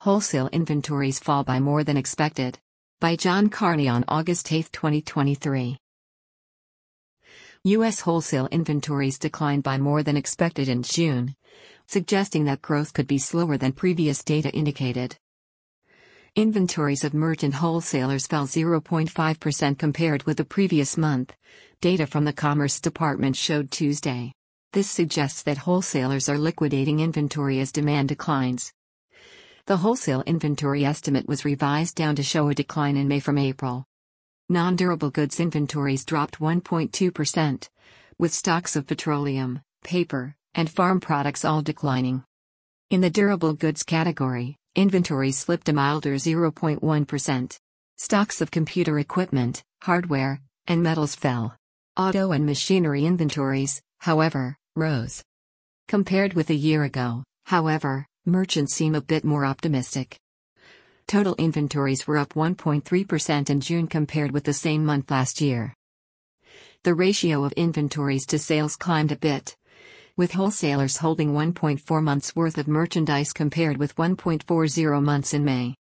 Wholesale inventories fall by more than expected. By John Carney on August 8, 2023. U.S. wholesale inventories declined by more than expected in June, suggesting that growth could be slower than previous data indicated. Inventories of merchant wholesalers fell 0.5% compared with the previous month, data from the Commerce Department showed Tuesday. This suggests that wholesalers are liquidating inventory as demand declines. The wholesale inventory estimate was revised down to show a decline in May from April. Non-durable goods inventories dropped 1.2%, with stocks of petroleum, paper, and farm products all declining. In the durable goods category, inventories slipped a milder 0.1%. Stocks of computer equipment, hardware, and metals fell. Auto and machinery inventories, however, rose. Compared with a year ago, however, merchants seem a bit more optimistic. Total inventories were up 1.3% in June compared with the same month last year. The ratio of inventories to sales climbed a bit, with wholesalers holding 1.4 months worth of merchandise compared with 1.40 months in May.